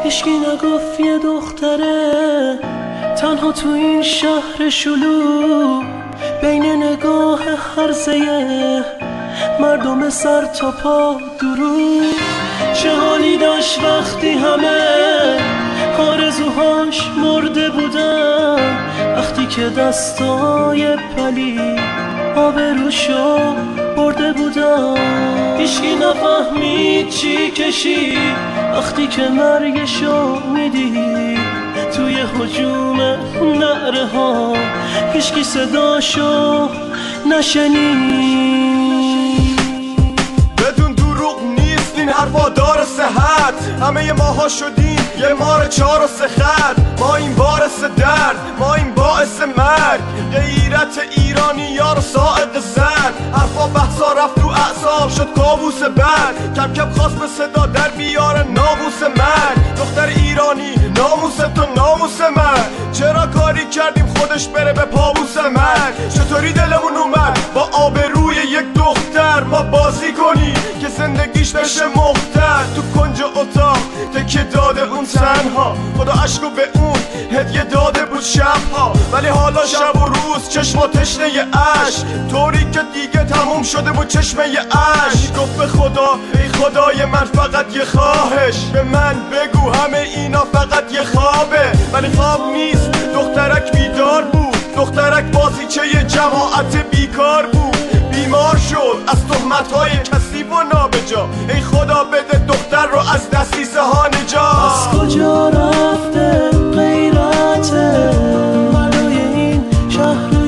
هیچکی نگفت یه دختره تنها تو این شهر شلوغ بین نگاه هرزه مردم سر تا پا درو. چه حالی داشت وقتی همه آرزوهاش مرده بودن، وقتی که دستای پلی آبروشو برده بودن. هیچکی نفهمید چی کشید وقتی که مرگشو میدید توی هجوم نعره ها، هیچکی صداشو نشنید. بدون دروغ نیست این حرفا دار صحت، همه ماها شدیم یه مار 4 و 3 خط. ما این باعث درد، ما این باعث مرگ، غیرت ایرانی یار ساعد زد. حرفا بحثا رفت تو اعصاب شد کابوس بد، کم کم خواست به صدا در بیار ناموس مرگ. دختر ایرانی ناموس تو ناموس من، چرا کاری کردیم خودش بره به پابوس من؟ چطوری دلمون اومد با آبروی یک دختر ما بازی کنی که زندگیش بشه مختل؟ تو کنج اتاق تکیه داده اون تنها، خدا عشقو به اون هدیه داده بود شبها. ولی حالا شب و روز چشما تشنه عشق، طوری که دیگه تموم شده بود چشمه عشق. گفت به خدا ای خدای من فقط یه خواهش، به من بگو همه اینا فقط یه خوابه. ولی خواب نیست، دخترک بیدار بود، دخترک بازیچه جماعت بیکار بود. بیمار شد از تهمت‌های کثیف و نابجا، ای خدا بده دختر رو از دسیسه ها نجات. از کجا رفته غیرته برای این شهر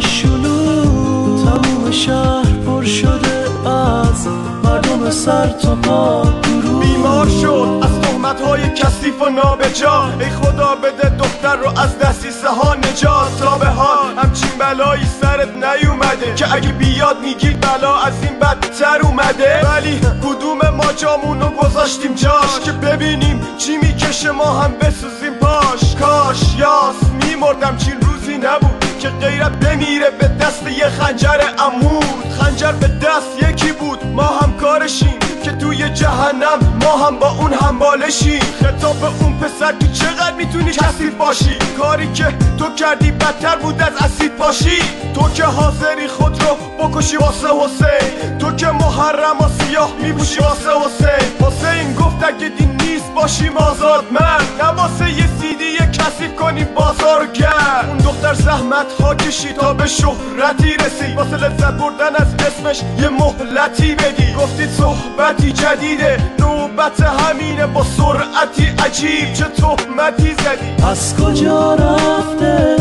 شلوغ؟ تموم شهر پر شده از مردم سر تا پا درو. بیمار شد از تهمت‌های کثیف و نابجا، ای خدا بده دختر رو از دسیسه ها نجات. تا به حال همچین بلایی سرت نیومده که اگه بیاد میگی بلا از این بدتر اومده. ولی کدوم ما جامونو گذاشتیم جاش که ببینیم چی میکشه ما هم بسوزیم پاش؟ کاش یاس میمردم چین روزی نبود که غیرت بمیره به دست یه خنجر عمود. خنجر به دست یکی بود ما هم کارشیم که توی جهنم ما هم با اون همبالشیم. خطاب به اون پسر که چقدر میتونی کثیف باشی، کاری که تو کردی بدتر بود از اسید باشی. تو که حاضری خود رو بکشی واسه حسین، تو که محرم و سیاه میپوشی واسه حسین. حسین گفت اگه دین نیست باشیم آزاد من، نه واسه یه سیدی کثیف کنی بازار گرد. اون دختر زحمت ها کشید تا به شهرتی رسید، واسه لذت بردن از اسمش یه مهلتی بدی. گفتید صحبتی جدیده نوبت همینه با سرعتی عجیب، چه تهمتی زدی؟ از کجا رفته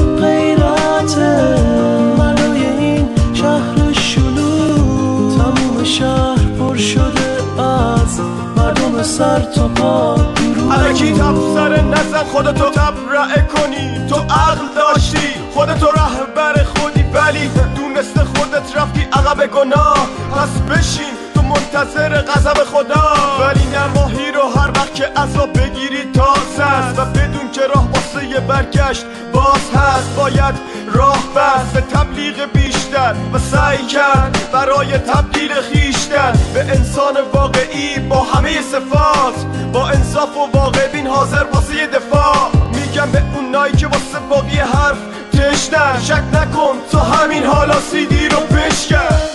غیرته برای این شهر شلوغ؟ تموم شهر پر شده از مردم سر تا پا درو. الکی تبصره نزن خودتو تبرئه کنی، تو عقل داشتی خودتو رهبر خودی، ولی دونست خودت رفتی عقب گناه. پس بشین تو منتظر غضب خدا، ولی نماهی رو هر وقت که عذاب بگیری تازه است و بدون که راه واسه یه برگشت باز هست. باید راه بست به تبلیغ بیشتر و سعی کرد برای تبدیل خیشتن به انسان واقعی با همه صفات، با انصاف و واقع بین حاضر واسه یه دفاع. میگم به اونایی که واسه باقی حرف تشنن، شک نکن تو همین حالا سیدی رو بشکن.